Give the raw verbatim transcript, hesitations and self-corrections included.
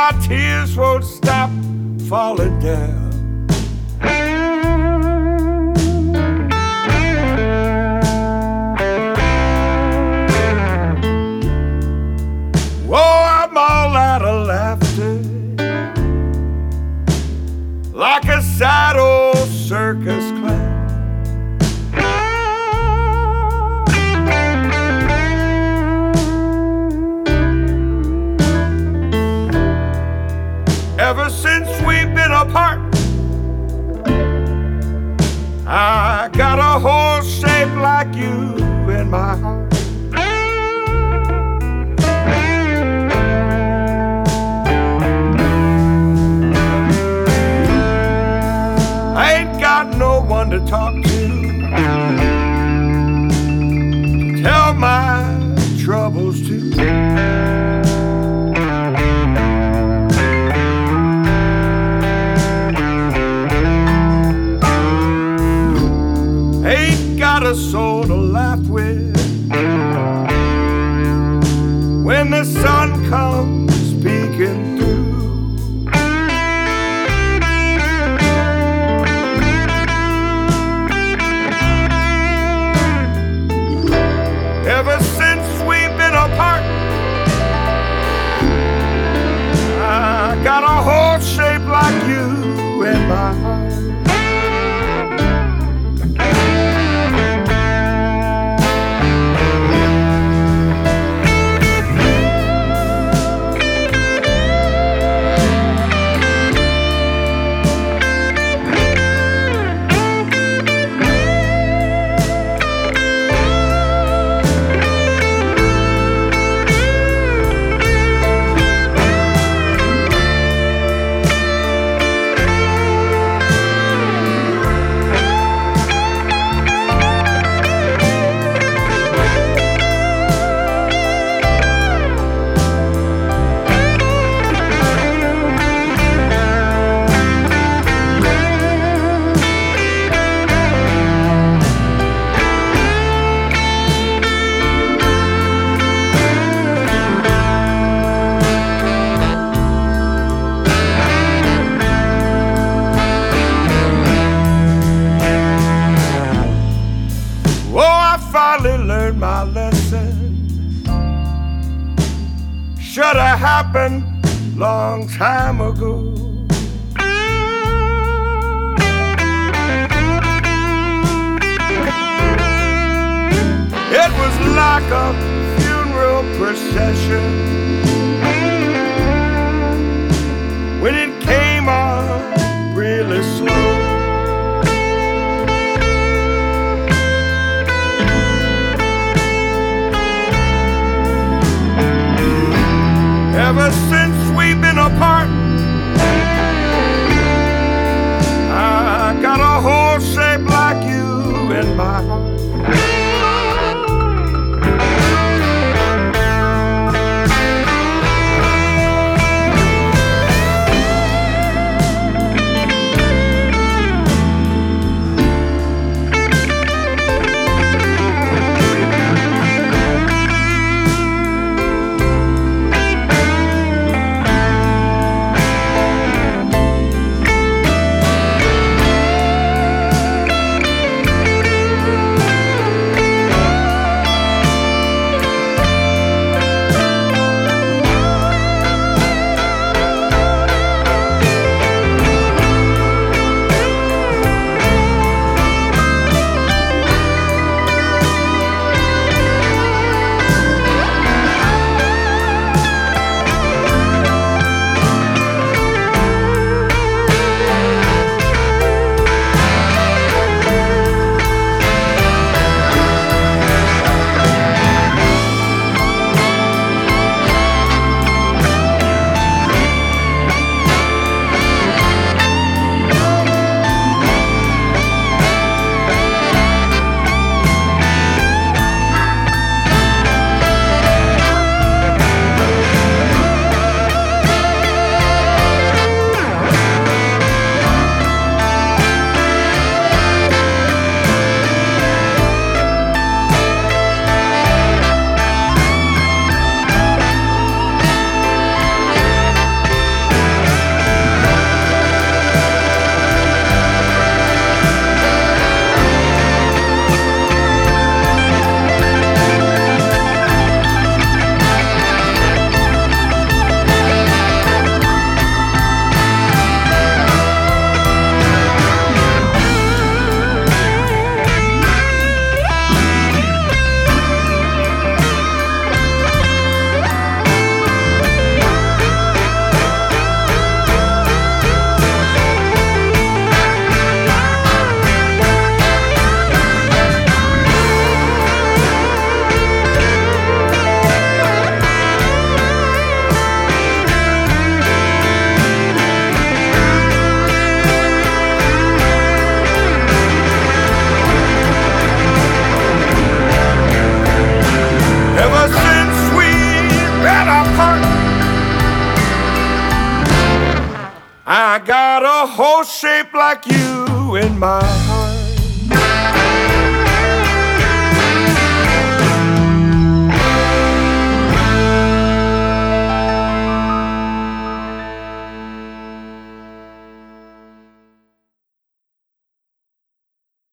my tears won't stop falling down. Oh, I'm all out of laughter, like a sad old circus clown. Ever since we've been apart, I got a hole shaped like you in my heart. I ain't got no one to talk to, to tell my troubles to. Ain't got a soul to laugh with when the sun comes peeking through. Ever since we've been apart, I got a hole shaped like you in my heart. Learned my lesson. Should have happened long time ago. It was like a funeral procession when it came on really slow. Ever since we've been apart, I got a hole shaped like you in my heart. I got a horse shaped like you in my